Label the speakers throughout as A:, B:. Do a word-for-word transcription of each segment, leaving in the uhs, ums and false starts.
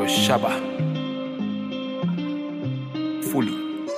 A: Shaba. Fully.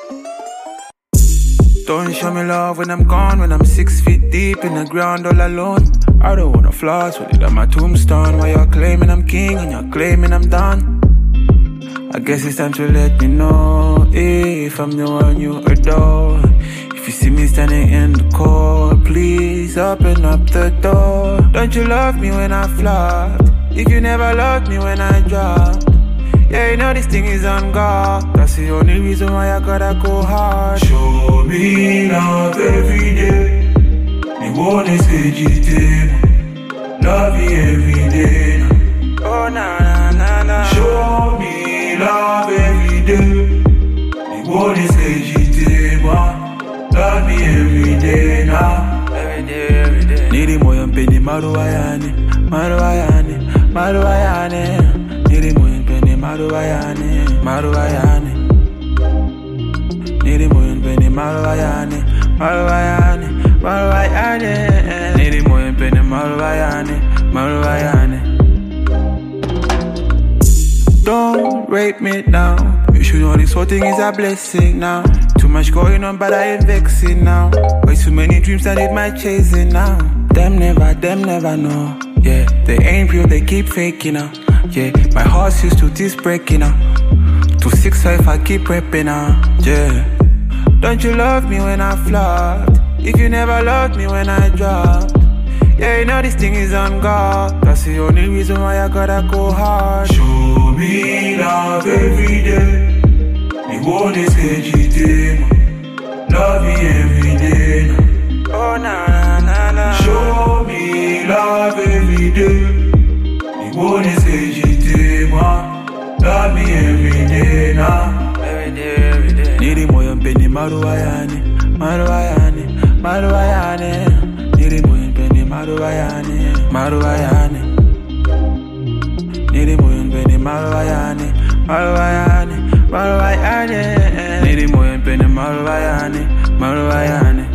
A: Don't show me love when I'm gone, when I'm six feet deep in the ground all alone. I don't wanna floss with it on my tombstone. While you're claiming I'm king and you're claiming I'm done. I guess it's time to let me know if I'm the one you adore. If you see me standing in the cold, please open up the door. Don't you love me when I flopped? If you never loved me when I dropped. Yeah, you know this thing is on God. That's the only reason why I gotta go hard.
B: Show me love every day. Me wanna say G T. Love me every day.
A: Oh na na na na.
B: Show me love every day. Me wanna say G T. Love me every day now.
A: Every day, every day. Niri moyo mpeni maruayane, maruayane, maruayane. Niri moyo mpeni maruayane, maruayane. Niri moyo mpeni maruayane, maruayane, maruayane. Niri moyo mpeni maruayane, maruayane. Don't rape me now. You should know this whole thing is a blessing now. Too much going on, but I ain't vexing now. Way too many dreams I need my chasing now. Them never, them never know. Yeah, they ain't real, they keep faking now. Yeah, my heart's used to this breaking now. Too sick, so if I keep repping now. Yeah, don't you love me when I flopped? If you never loved me when I dropped. Yeah, you know this thing is on God. That's the only reason why I gotta go hard.
B: Show me love every day. Me wanna say G T. Love me every day.
A: Oh na na na na.
B: Show me love every day. Me wanna say G T. Love me every day now.
A: Every day, every day. Niri moyo mpeni maruayane, maruayane, maruayane. Niri moyo mpeni maruayane, maruayane. Niri moyo mpeni maruayane, maruayane, maruayane. Niri moyo mpeni maruayane, maruayane.